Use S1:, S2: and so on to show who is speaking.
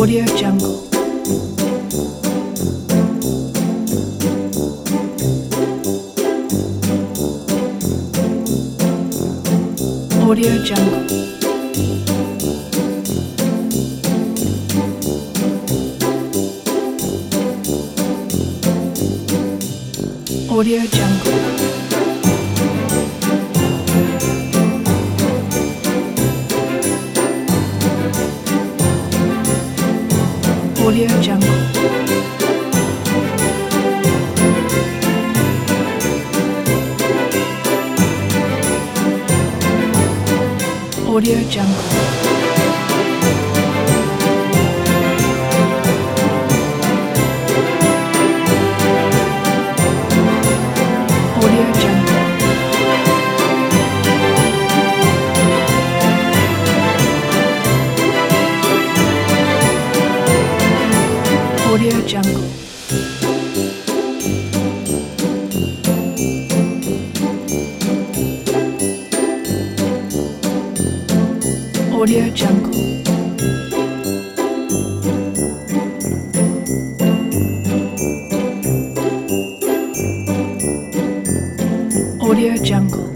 S1: Audio Jungle. Audio Jungle. Audio Jungle. Audio Jungle. Audio Jungle. Audio Jungle. Audio Jungle. Audio Jungle. Audio Jungle.